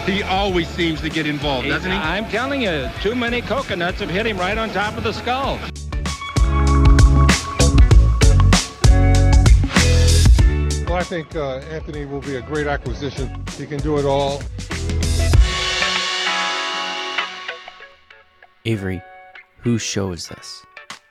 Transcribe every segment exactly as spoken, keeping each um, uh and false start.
He always seems to get involved, he, doesn't he? I'm telling you, too many coconuts have hit him right on top of the skull. Well, I think uh, Anthony will be a great acquisition. He can do it all. Avery, whose show is this?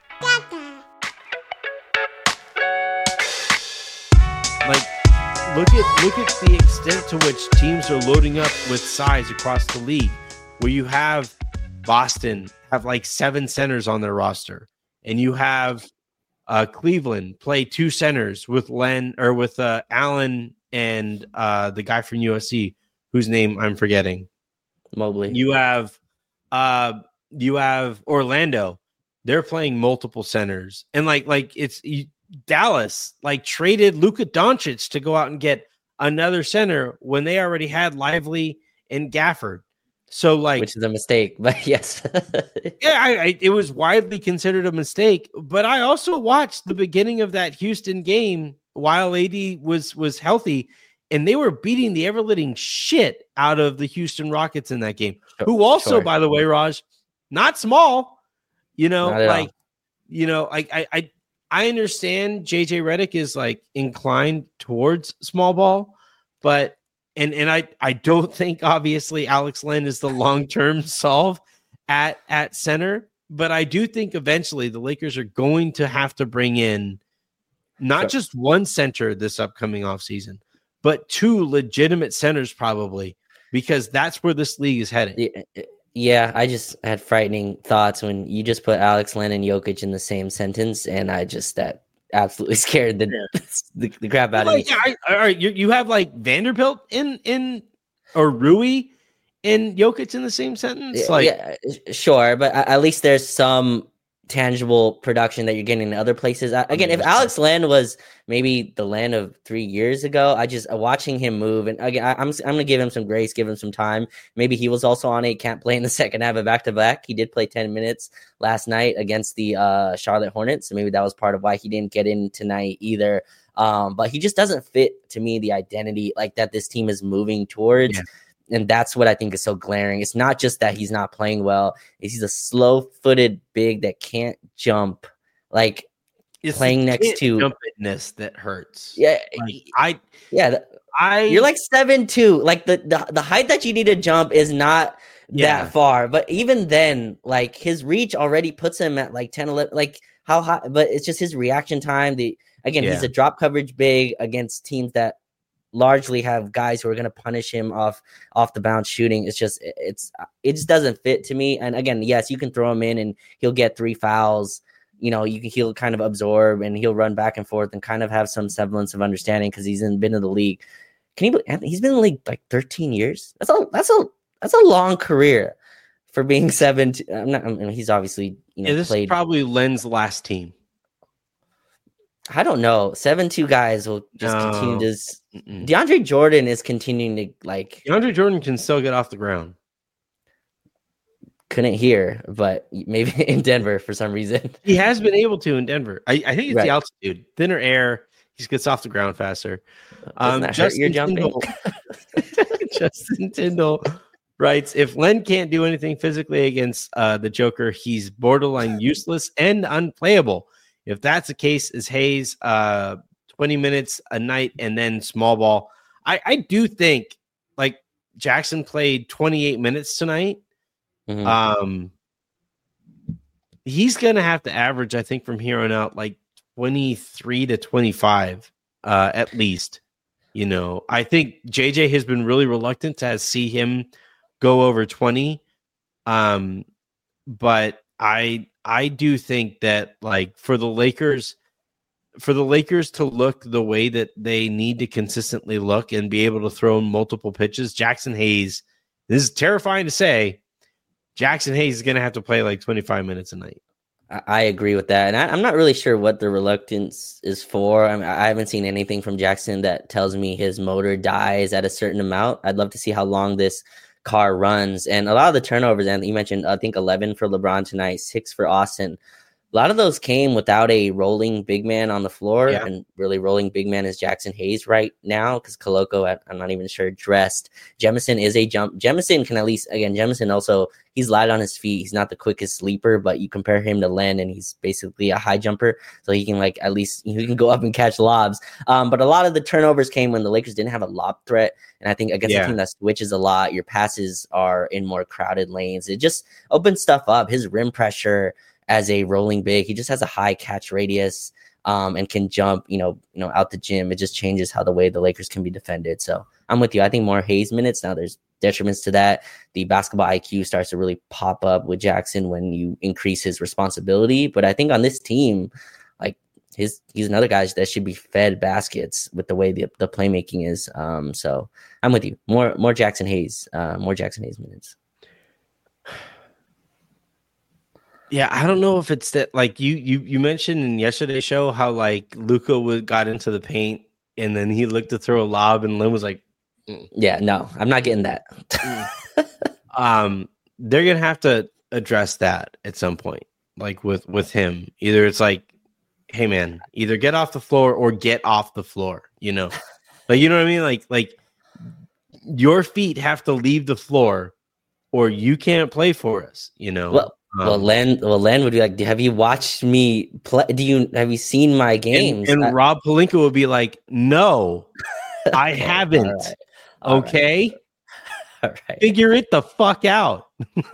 Like, look at look at the extent to which teams are loading up with size across the league, where you have Boston have like seven centers on their roster, and you have uh, Cleveland play two centers with Len or with uh, Allen and uh, the guy from U S C whose name I'm forgetting. Mobley. You have uh, you have Orlando. They're playing multiple centers, and like like it's. You, Dallas like traded Luka Doncic to go out and get another center when they already had Lively and Gafford. So like, which is a mistake, but yes, yeah, I, I, it was widely considered a mistake. But I also watched the beginning of that Houston game while A D was was healthy, and they were beating the ever living shit out of the Houston Rockets in that game. Sure, who also, sure. by the way, Raj, not small. You know, like all. you know, I I. I I understand J J Redick is like inclined towards small ball, but and and I I don't think obviously Alex Len is the long-term solve at at center, but I do think eventually the Lakers are going to have to bring in not so, just one center this upcoming offseason, but two legitimate centers probably, because that's where this league is heading. Yeah. Yeah, I just had frightening thoughts when you just put Alex Len and Jokic in the same sentence, and I just that absolutely scared the the, the crap out well, of me. Yeah, I, all right, you you have like Vanderbilt in in or Rui and Jokic in the same sentence. Like, yeah, sure, but at least there's some tangible production that you're getting in other places. Again, if Alex Len was maybe the Len of three years ago, I just uh, watching him move, and again, I, I'm I'm gonna give him some grace, give him some time. Maybe he was also on a can't play in the second half of back to back. He did play ten minutes last night against the uh, Charlotte Hornets, so maybe that was part of why he didn't get in tonight either. Um, but he just doesn't fit to me the identity like that this team is moving towards. Yeah. And that's what I think is so glaring. It's not just that he's not playing well. It's he's a slow-footed big that can't jump. Like it's playing next to jumpiness that hurts. Yeah, like, I yeah. I you're like seven two. Like the, the the height that you need to jump is not yeah. that far. But even then, like his reach already puts him at like ten, eleven. Like how high? But it's just his reaction time. The again, yeah. he's a drop coverage big against teams that largely have guys who are going to punish him off off the bounce shooting. It's just it's it just doesn't fit to me. And again, yes, you can throw him in and he'll get three fouls. You know, you can he'll kind of absorb and he'll run back and forth and kind of have some semblance of understanding because he's in, been in the league. Can you? He's been in the league like thirteen years. That's a that's a that's a long career for being seven. I'm not. I mean, he's obviously you know yeah, this played. is probably Len's last team. I don't know. Seven two guys will just no. continue to. Mm-mm. DeAndre Jordan is continuing to like. DeAndre Jordan can still get off the ground. Couldn't hear, but maybe in Denver for some reason. He has been able to in Denver. I, I think it's right. the altitude, thinner air. He gets off the ground faster. Um, that hurt your jumping? Tyndall, Justin Tyndall writes, if Len can't do anything physically against uh, the Joker, he's borderline useless and unplayable. If that's the case, is Hayes uh, twenty minutes a night and then small ball? I, I do think like Jackson played twenty-eight minutes tonight. Mm-hmm. Um, he's going to have to average, I think, from here on out, like twenty-three to twenty-five uh, at least. You know, I think J J has been really reluctant to see him go over twenty. Um, but I I do think that like for the Lakers, for the Lakers to look the way that they need to consistently look and be able to throw multiple pitches, Jackson Hayes, this is terrifying to say, Jackson Hayes is going to have to play like twenty-five minutes a night. I agree with that. And I, I'm not really sure what the reluctance is for. I mean, I haven't seen anything from Jackson that tells me his motor dies at a certain amount. I'd love to see how long this car runs. And a lot of the turnovers, and you mentioned, I think eleven for LeBron tonight, six for Austin. A lot of those came without a rolling big man on the floor, Yeah. and really rolling big man is Jackson Hayes right now because Koloko, I'm not even sure, dressed. Jemison is a jump. Jemison can at least, again, Jemison also, he's light on his feet. He's not the quickest leaper, but you compare him to Len, and he's basically a high jumper, so he can like at least he can go up and catch lobs. Um, but a lot of the turnovers came when the Lakers didn't have a lob threat, and I think against Yeah. a team that switches a lot, your passes are in more crowded lanes. It just opens stuff up. His rim pressure as a rolling big, he just has a high catch radius um, and can jump, you know, you know, out the gym. It just changes how the way the Lakers can be defended. So I'm with you. I think more Hayes minutes. Now there's detriments to that. The basketball I Q starts to really pop up with Jackson when you increase his responsibility. But I think on this team, like his, he's another guy that should be fed baskets with the way the, the playmaking is. Um, so I'm with you. More, more Jackson Hayes, uh, more Jackson Hayes minutes. Yeah, I don't know if it's that like you you you mentioned in yesterday's show how like Luka would got into the paint and then he looked to throw a lob and Lynn was like, mm. Yeah, no, I'm not getting that. um, they're gonna have to address that at some point, like with with him. Either it's like, hey man, either get off the floor or get off the floor. You know, like you know what I mean? Like like your feet have to leave the floor, or you can't play for us. You know. Well, Um, well, Len, well, Len would be like, "Have you watched me play? Do you have you seen my games?" And, and I- Rob Pelinka would be like, "No, I haven't. All right. All Okay, right. All right. figure it the fuck out."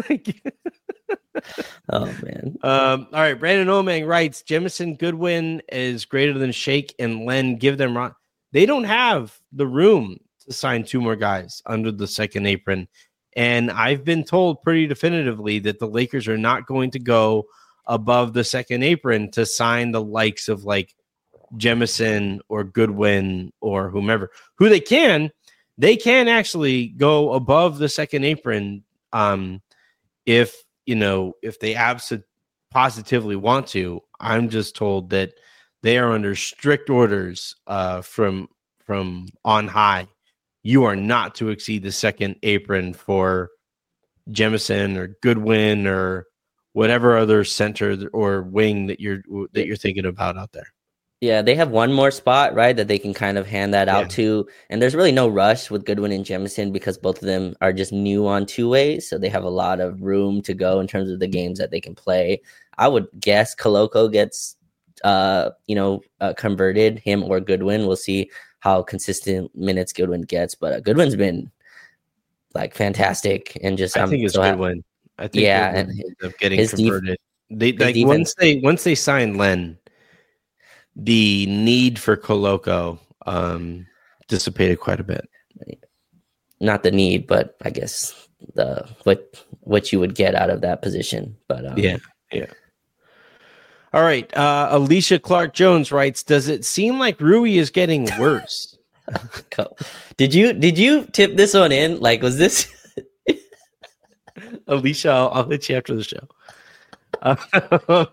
Oh man. um, all right, Brandon Omang writes, Jemison Goodwin is greater than Shake and Len. Give them ro-. They don't have the room to sign two more guys under the second apron. And I've been told pretty definitively that the Lakers are not going to go above the second apron to sign the likes of like Jemison or Goodwin or whomever. Who they can, they can actually go above the second apron um, if, you know, if they absolutely positively want to. I'm just told that they are under strict orders uh, from from on high. You are not to exceed the second apron for Jemison or Goodwin or whatever other center or wing that you're that you're thinking about out there. Yeah, they have one more spot, right, that they can kind of hand that out Yeah. to. And there's really no rush with Goodwin and Jemison because both of them are just new on two ways. So they have a lot of room to go in terms of the games that they can play. I would guess Koloko gets, uh, you know, uh, converted, him or Goodwin. We'll see how consistent minutes Goodwin gets. But uh, Goodwin's been like fantastic. And just, I I'm think it's so happy- Goodwin. I think Yeah, Goodwin and ends up getting his def- converted. They his like defense- once they once they sign Len, the need for Koloko um, dissipated quite a bit. not the need, but I guess the what what you would get out of that position. But um, Yeah, yeah. All right. Uh, Alicia Clark Jones writes, "Does it seem like Rui is getting worse?" go. Did you did you tip this one in? Like, was this? Alicia, I'll, I'll hit you after the show. Uh,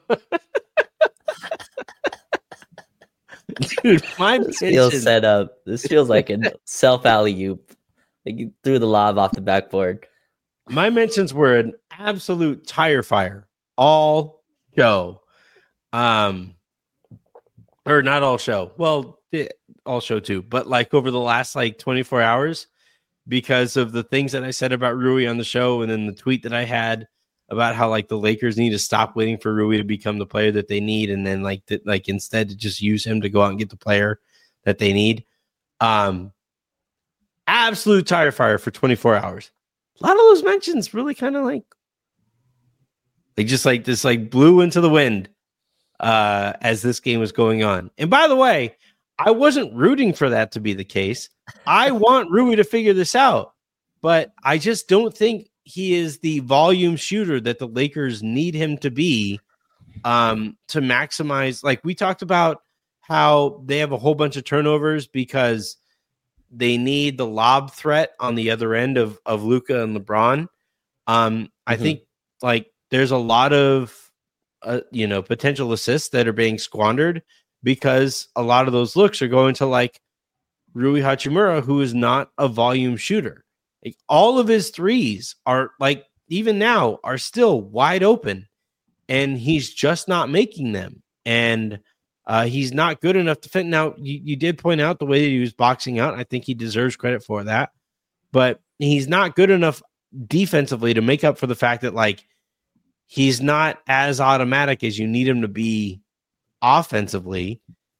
dude, my This mention, feels set up. This feels like a self alley oop. Like you threw the lob off the backboard. my mentions were an absolute tire fire all show. Um, or not all show. Well, eh, all show too, but like over the last like twenty-four hours, because of the things that I said about Rui on the show, and then the tweet that I had about how like the Lakers need to stop waiting for Rui to become the player that they need, and then like that, like instead to just use him to go out and get the player that they need. Um, absolute tire fire for twenty-four hours. A lot of those mentions really kind of like, like just like this, like blew into the wind uh, as this game was going on. And by the way, I wasn't rooting for that to be the case. I want Rui to figure this out, but I just don't think he is the volume shooter that the Lakers need him to be um, to maximize. Like we talked about how they have a whole bunch of turnovers because they need the lob threat on the other end of, of Luka and LeBron. Um, I Mhm. think like there's a lot of, uh, you know, potential assists that are being squandered because a lot of those looks are going to like Rui Hachimura, who is not a volume shooter. Like all of his threes are like, even now are still wide open. and he's just not making them. And uh, he's not good enough to fit. Now, you, you did point out the way that he was boxing out. I think he deserves credit for that. But he's not good enough defensively to make up for the fact that, like, he's not as automatic as you need him to be offensively.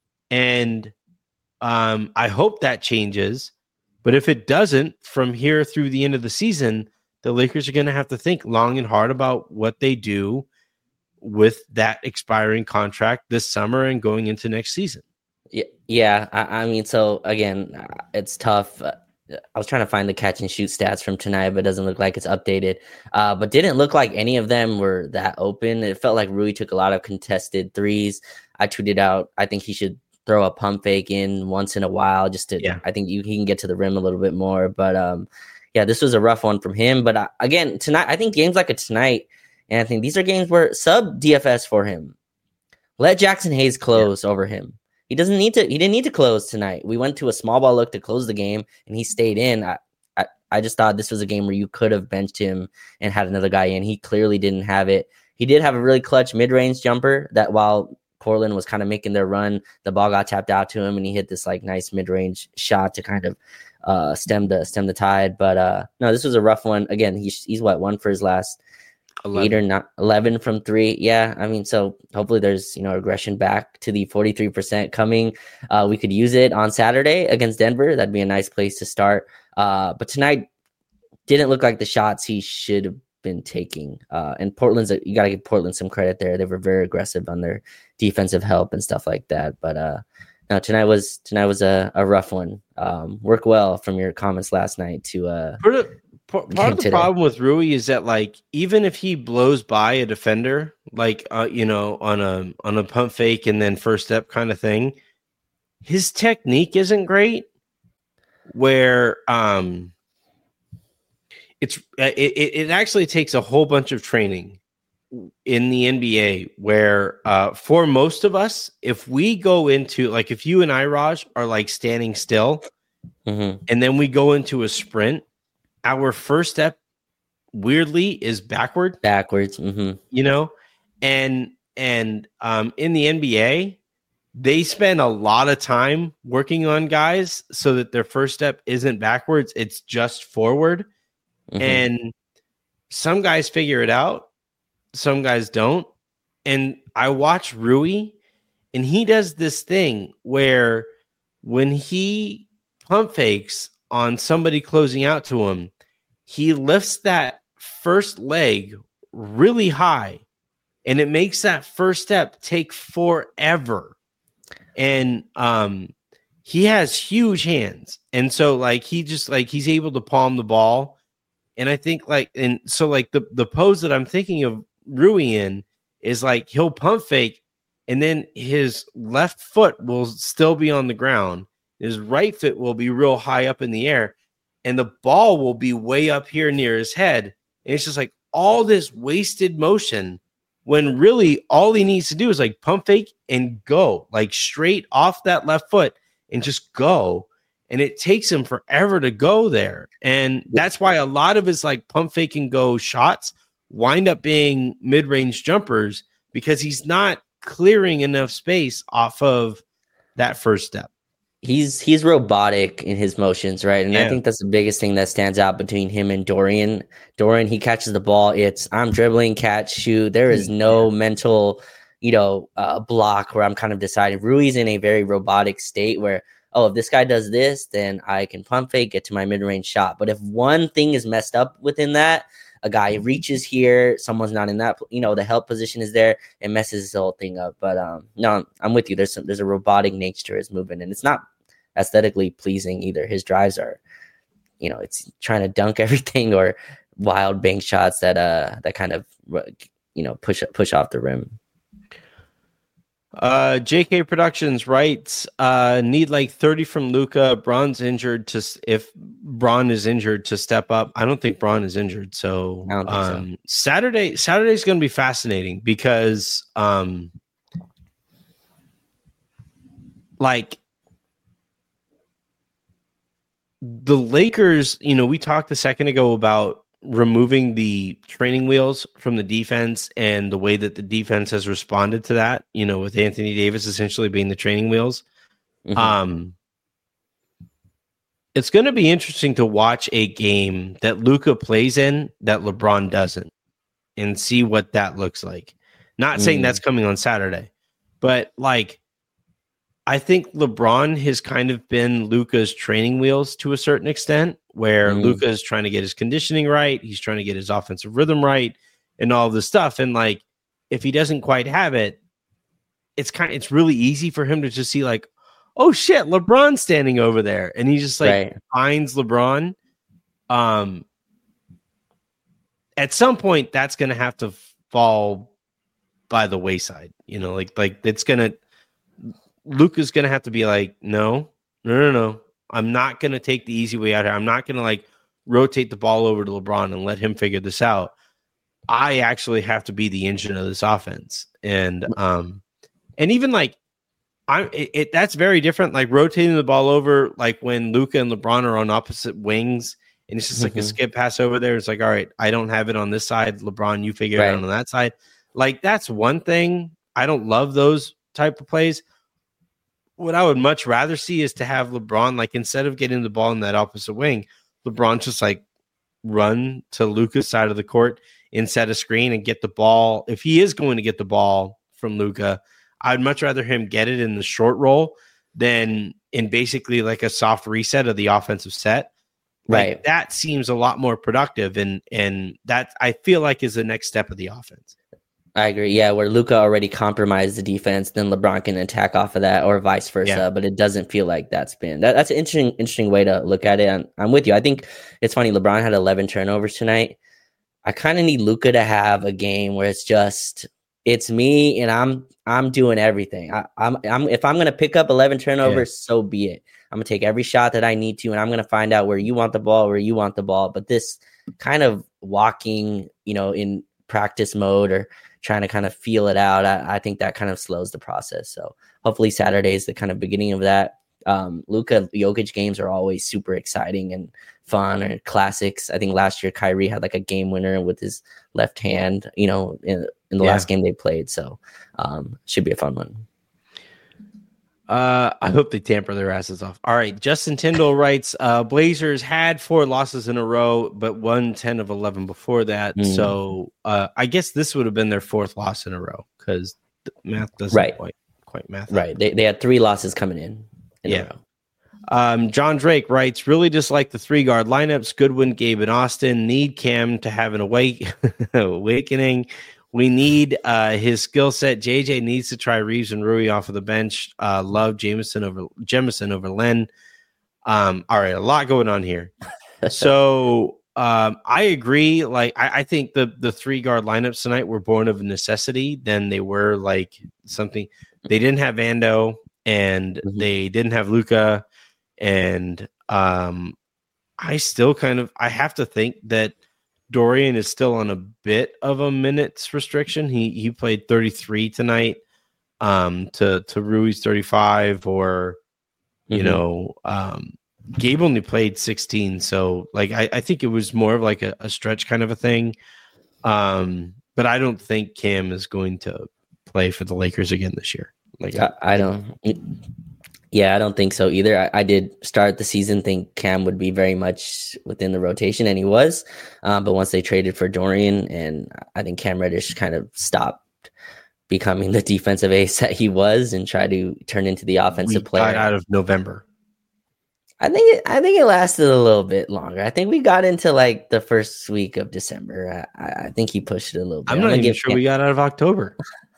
And um, I hope that changes. But if it doesn't, from here through the end of the season, the Lakers are going to have to think long and hard about what they do with that expiring contract this summer and going into next season. Yeah, yeah. I, I mean, so again, it's tough. Uh, I was trying to find the catch and shoot stats from tonight, but it doesn't look like it's updated. Uh, but didn't look like any of them were that open. It felt like Rui took a lot of contested threes. I tweeted out, I think he should throw a pump fake in once in a while, just to. Yeah. I think you, he can get to the rim a little bit more. But um, yeah, this was a rough one from him. But uh, again, tonight, I think games like a tonight, and I think these are games where sub D F S for him. Let Jackson Hayes close yeah. over him. He doesn't need to. He didn't need to close tonight. We went to a small ball look to close the game, and he stayed in. I, I, I just thought this was a game where you could have benched him and had another guy in. He clearly didn't have it. He did have a really clutch mid-range jumper that while Portland was kind of making their run, the ball got tapped out to him, and he hit this like nice mid-range shot to kind of uh, stem the stem the tide. But uh, no, this was a rough one. Again, he's he's what one for his last. eleven. Eight or not eleven from three. Yeah. I mean, so hopefully there's, you know, regression back to the forty-three percent coming. Uh, we could use it on Saturday against Denver. That'd be a nice place to start. Uh, but tonight didn't look like the shots he should have been taking. Uh, and Portland's, you got to give Portland some credit there. They were very aggressive on their defensive help and stuff like that. But uh, no, tonight was, tonight was a, a rough one. Um, work well from your comments last night to, uh, Part of the today. problem with Rui is that, like, even if he blows by a defender, like, uh, you know, on a on a pump fake and then first step kind of thing, his technique isn't great. Where um, it's it, it actually takes a whole bunch of training in the N B A. Where uh, for most of us, if we go into, like, if you and I, Raj, are like standing still, mm-hmm. and then we go into a sprint. Our first step, weirdly, is backward. Backwards, mm-hmm. you know, and and um, in the N B A, they spend a lot of time working on guys so that their first step isn't backwards; it's just forward. Mm-hmm. And some guys figure it out, some guys don't. And I watch Rui, and he does this thing where when he pump fakes on somebody closing out to him, he lifts that first leg really high, and it makes that first step take forever. And um, he has huge hands, and so like he just like he's able to palm the ball. And I think like and so like the the pose that I'm thinking of Rui in is like he'll pump fake, and then his left foot will still be on the ground. His right foot will be real high up in the air, and the ball will be way up here near his head. And it's just like all this wasted motion when really all he needs to do is like pump fake and go, like straight off that left foot and just go. And it takes him forever to go there. And that's why a lot of his like pump fake and go shots wind up being mid-range jumpers, because he's not clearing enough space off of that first step. He's he's robotic in his motions, right? And yeah. I think that's the biggest thing that stands out between him and Dorian. Dorian, he catches the ball. It's I'm dribbling, catch, shoot. There is no yeah. mental, you know, uh, block where I'm kind of deciding. Rui's in a very robotic state where, oh, if this guy does this, then I can pump fake, get to my mid-range shot. But if one thing is messed up within that, a guy reaches here, someone's not in that, you know, the help position is there, it messes the whole thing up. But um, no, I'm with you. There's some, there's a robotic nature to his movement, and it's not aesthetically pleasing either. His drives are, you know, it's trying to dunk everything or wild bank shots that uh that kind of, you know, push push off the rim. Uh, J K Productions writes, uh, need like thirty from Luka. Braun's injured to if Braun is injured to step up. I don't think Braun is injured. So, I don't think um, so. Saturday, Saturday is going to be fascinating because, um, like the Lakers, you know, we talked a second ago about removing the training wheels from the defense and the way that the defense has responded to that, you know, with Anthony Davis essentially being the training wheels. Mm-hmm. Um, it's going to be interesting to watch a game that Luka plays in that LeBron doesn't and see what that looks like. Not mm. saying that's coming on Saturday, but like, I think LeBron has kind of been Luka's training wheels to a certain extent, where mm. Luka is trying to get his conditioning right. He's trying to get his offensive rhythm right and all this stuff. And like, if he doesn't quite have it, it's kind of, it's really easy for him to just see like, oh shit, LeBron's standing over there. And he just like right. finds LeBron. Um, at some point that's going to have to fall by the wayside, you know, like, like it's going to, Luka's going to have to be like, no, no, no, no. I'm not going to take the easy way out here. I'm not going to like rotate the ball over to LeBron and let him figure this out. I actually have to be the engine of this offense. And, um, and even like, I, it, it that's very different. Like rotating the ball over, like when Luka and LeBron are on opposite wings, and it's just like mm-hmm. a skip pass over there. It's like, all right, I don't have it on this side. LeBron, you figure right. it out on that side. Like that's one thing. I don't love those type of plays. What I would much rather see is to have LeBron, like instead of getting the ball in that opposite wing, LeBron just like run to Luka's side of the court and set a screen and get the ball. If he is going to get the ball from Luka, I'd much rather him get it in the short roll than in basically like a soft reset of the offensive set. Like right. That seems a lot more productive. And, and that I feel like is the next step of the offense. I agree. Yeah, where Luka already compromised the defense, then LeBron can attack off of that, or vice versa. Yeah. But it doesn't feel like that's been that, that's an interesting, interesting way to look at it. I'm, I'm with you. I think it's funny. LeBron had eleven turnovers tonight. I kind of need Luka to have a game where it's just it's me and I'm I'm doing everything. I, I'm I'm if I'm gonna pick up eleven turnovers, yeah. so be it. I'm gonna take every shot that I need to, and I'm gonna find out where you want the ball, where you want the ball. But this kind of walking, you know, in practice mode or trying to kind of feel it out, I, I think that kind of slows the process. So hopefully Saturday is the kind of beginning of that. Um, Luka Jokic games are always super exciting and fun, or classics. I think last year Kyrie had like a game winner with his left hand, you know, in, in the yeah. last game they played. So um, should be a fun one. Uh, I hope they tamper their asses off. All right. Justin Tyndall writes, uh, Blazers had four losses in a row, but won ten of eleven before that. Mm. So uh, I guess this would have been their fourth loss in a row because math doesn't right. quite, quite math. Right. They, they had three losses coming in. in yeah. Um, John Drake writes, really dislike the three guard lineups. Goodwin, Gabe, and Austin. Need Cam to have an awake awakening. We need uh, his skill set. J J needs to try Reeves and Rui off of the bench. Uh, love Jameson over Jemison over Len. Um, all right, a lot going on here. So um, I agree. Like I, I think the the three guard lineups tonight were born of necessity. Then they were like something. They didn't have Vando, and mm-hmm. they didn't have Luka, and um, I still kind of I have to think that Dorian is still on a bit of a minutes restriction. He he played thirty-three tonight, um, to to Rui's thirty-five, or you mm-hmm. know, um, Gabe only played sixteen. So like I, I think it was more of like a, a stretch kind of a thing. Um, but I don't think Cam is going to play for the Lakers again this year. Like I, I don't. Yeah, I don't think so either. I, I did start the season think Cam would be very much within the rotation, and he was. Um, but once they traded for Dorian, and I think Cam Reddish kind of stopped becoming the defensive ace that he was and tried to turn into the offensive we player. Got out of November. I think it, I think it lasted a little bit longer. I think we got into like the first week of December. I, I think he pushed it a little bit. I'm not I'm even sure Cam- we got out of October.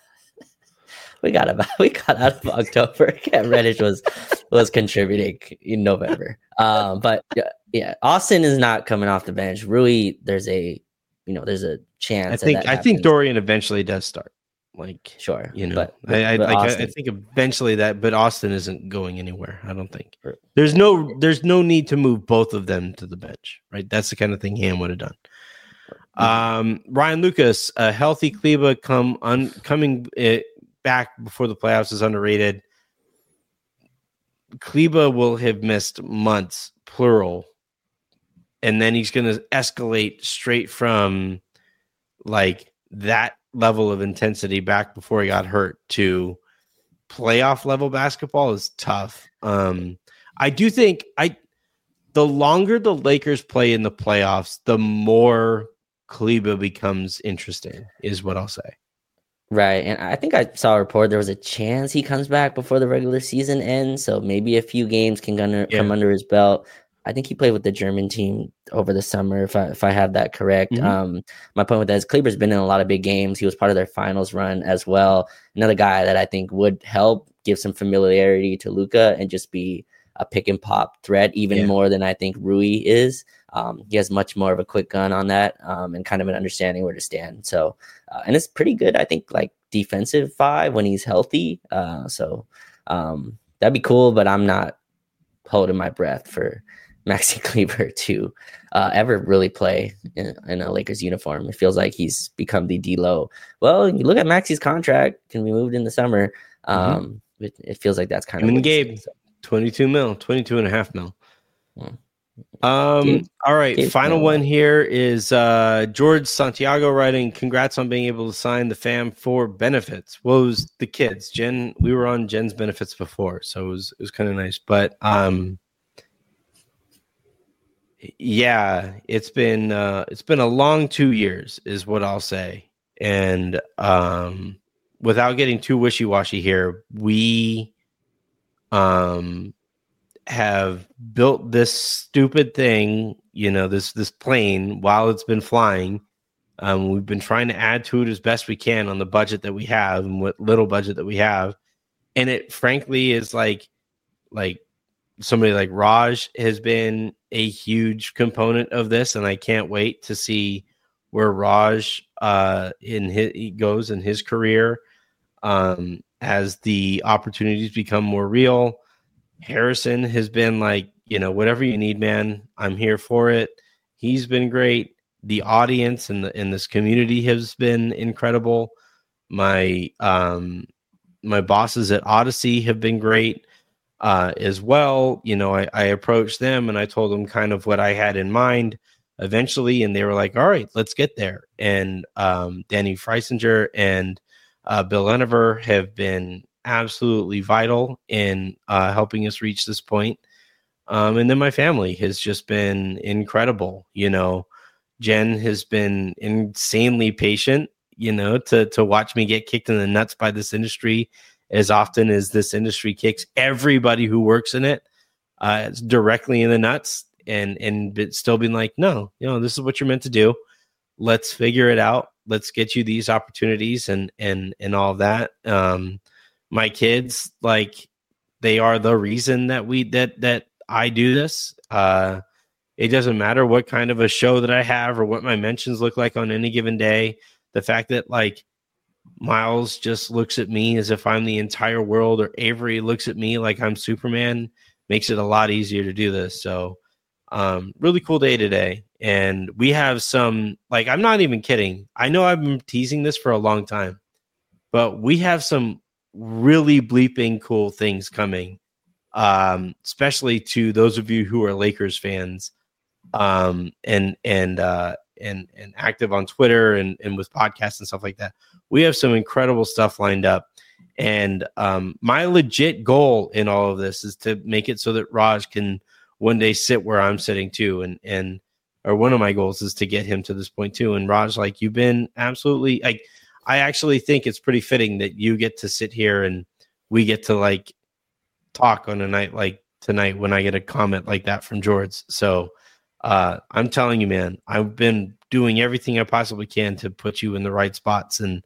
We got about we got out of October. Cam Reddish was was contributing in November. Um, but yeah, yeah, Austin is not coming off the bench. Rui, there's a you know there's a chance. I think I think Dorian eventually does start. Like sure, you know, but, I I, but like, Austin, I think eventually that, but Austin isn't going anywhere. I don't think there's no there's no need to move both of them to the bench. Right, that's the kind of thing Ham would have done. Um, Ryan Lucas, a healthy Kleba come un, coming. Uh, back before the playoffs is underrated. Kleba will have missed months, plural, and then he's going to escalate straight from like that level of intensity back before he got hurt to playoff level basketball is tough. Um, I do think I the longer the Lakers play in the playoffs, the more Kleber becomes interesting, is what I'll say. Right. And I think I saw a report there was a chance he comes back before the regular season ends. So maybe a few games can under, yeah. come under his belt. I think he played with the German team over the summer, if I if I have that correct. Mm-hmm. Um, my point with that is Kleber's been in a lot of big games. He was part of their finals run as well. Another guy that I think would help give some familiarity to Luka and just be a pick and pop threat even yeah. more than I think Rui is. Um, he has much more of a quick gun on that um, and kind of an understanding where to stand. So, uh, and it's pretty good, I think, like defensive five when he's healthy. Uh, so um, that'd be cool, but I'm not holding my breath for Maxi Kleber to uh, ever really play in, in a Lakers uniform. It feels like he's become the D-Lo. Well, you look at Maxi's contract, can be moved in the summer. Um, mm-hmm. it, it feels like that's kind I of mean, Gabe, so. twenty-two mil, twenty-two and a half mil. Yeah. Um, Gabe, all right. Gabe final one here is uh, George Santiago writing, congrats on being able to sign the fam for benefits. Well, it was the kids. Jen, we were on Jen's benefits before, so it was, it was kind of nice. But um, yeah, it's been uh, it's been a long two years, is what I'll say. And um, without getting too wishy-washy here, we um have built this stupid thing, you know, this this plane while it's been flying. Um, we've been trying to add to it as best we can on the budget that we have and what little budget that we have, and it frankly is like like. Somebody like Raj has been a huge component of this, and I can't wait to see where Raj uh, in his, he goes in his career um, as the opportunities become more real. Harrison has been like, you know, whatever you need, man, I'm here for it. He's been great. The audience and the in this community has been incredible. My um, my bosses at Odyssey have been great. Uh, as well, you know, I, I approached them and I told them kind of what I had in mind eventually, and they were like, all right, let's get there. And um, Danny Freisinger and uh, Bill Enever have been absolutely vital in uh, helping us reach this point. Um, and then my family has just been incredible. You know, Jen has been insanely patient, you know, to to watch me get kicked in the nuts by this industry as often as this industry kicks everybody who works in it uh, directly in the nuts, and and still being like, no, you know, this is what you're meant to do. Let's figure it out. Let's get you these opportunities and and and all of that. Um, my kids, like, they are the reason that we that that I do this. Uh, it doesn't matter what kind of a show that I have or what my mentions look like on any given day. The fact that, like, Miles just looks at me as if I'm the entire world, or Avery looks at me like I'm Superman, makes it a lot easier to do this. So um, really cool day today. And we have some, like, I'm not even kidding. I know I've been teasing this for a long time, but we have some really bleeping cool things coming, um, especially to those of you who are Lakers fans um, and, and, uh, and, and active on Twitter and, and with podcasts and stuff like that. We have some incredible stuff lined up. And um, my legit goal in all of this is to make it so that Raj can one day sit where I'm sitting too. And, and, or one of my goals is to get him to this point too. And Raj, like, you've been absolutely, like, I actually think it's pretty fitting that you get to sit here and we get to, like, talk on a night like tonight when I get a comment like that from George. So uh, I'm telling you, man, I've been doing everything I possibly can to put you in the right spots. And,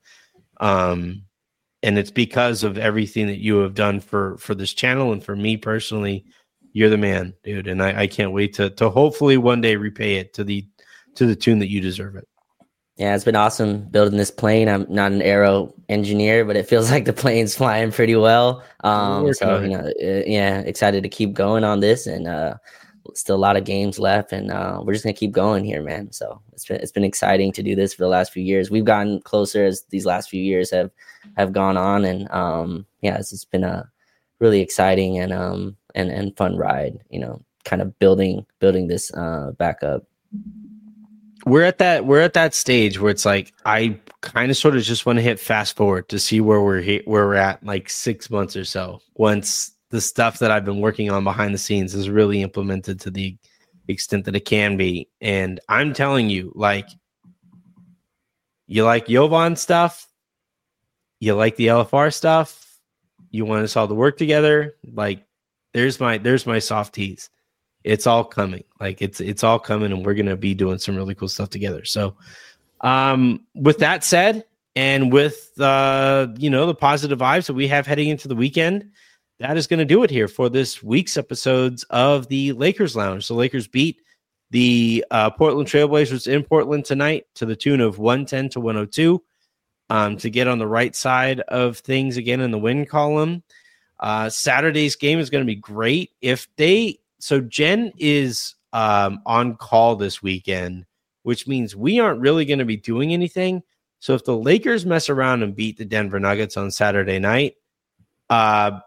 um, and it's because of everything that you have done for, for this channel and for me personally. You're the man, dude. And I, I can't wait to, to hopefully one day repay it to the, to the tune that you deserve it. Yeah, it's been awesome building this plane. I'm not an aero engineer, but it feels like the plane's flying pretty well. Um, so, you know, uh, yeah, excited to keep going on this, and uh, still a lot of games left, and uh, we're just gonna keep going here, man. So it's been it's been exciting to do this for the last few years. We've gotten closer as these last few years have have gone on, and um, yeah, it's, it's been a really exciting and um and and fun ride. You know, kind of building building this uh, back up. We're at that we're at that stage where it's like I kind of sort of just want to hit fast forward to see where we're he- where we're at like six months or so once the stuff that I've been working on behind the scenes is really implemented to the extent that it can be. And I'm telling you, like, you like Jovan stuff, you like the L F R stuff, you want us all to work together. Like, there's my there's my soft tease. It's all coming. Like it's it's all coming, and we're gonna be doing some really cool stuff together. So, um, with that said, and with uh, you know, the positive vibes that we have heading into the weekend, that is going to do it here for this week's episodes of the Lakers Lounge. The Lakers beat the uh, Portland Trailblazers in Portland tonight to the tune of one ten to one oh two, um, to get on the right side of things again in the win column. Uh, Saturday's game is going to be great. If they So Jen is um, on call this weekend, which means we aren't really going to be doing anything. So if the Lakers mess around and beat the Denver Nuggets on Saturday night, uh,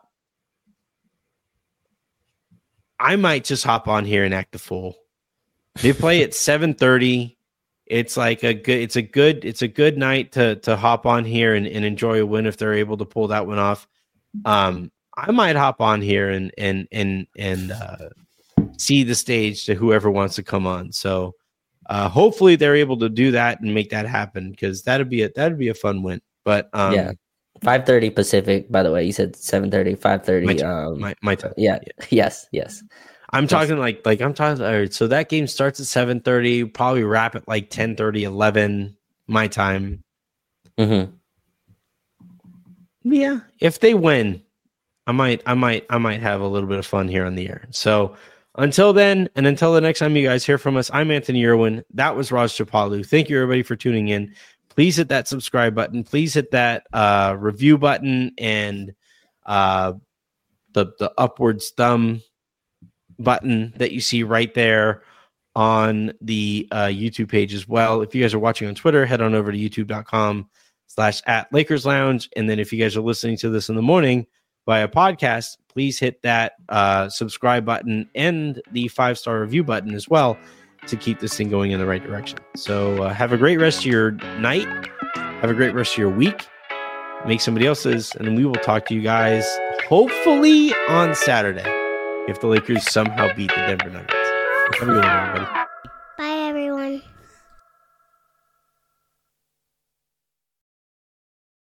I might just hop on here and act a fool. They play at seven thirty. It's like a good. It's a good. It's a good night to to hop on here and, and enjoy a win if they're able to pull that one off. Um, I might hop on here and and and and uh, see the stage to whoever wants to come on. So uh, hopefully they're able to do that and make that happen, because that'd be a that'd be a fun win. But um, yeah, five thirty Pacific. By the way, you said seven thirty, five thirty. My time. Um, my, my time. Yeah. yeah. Yes. Yes. I'm Yes. talking like like I'm talking. All right, so that game starts at seven thirty. Probably wrap at like ten thirty, eleven my time. Mm-hmm. Yeah, if they win, I might, I might, I might have a little bit of fun here on the air. So until then, and until the next time you guys hear from us, I'm Anthony Irwin. That was Raj Chapalu. Thank you, everybody, for tuning in. Please hit that subscribe button. Please hit that uh, review button and uh, the the upwards thumb button that you see right there on the uh, YouTube page as well. If you guys are watching on Twitter, head on over to youtube.com slash at Lakers Lounge. And then if you guys are listening to this in the morning via podcast, please hit that uh, subscribe button and the five-star review button as well to keep this thing going in the right direction. So uh, have a great rest of your night. Have a great rest of your week. Make somebody else's. And we will talk to you guys hopefully on Saturday if the Lakers somehow beat the Denver Nuggets. Have a good one, everybody.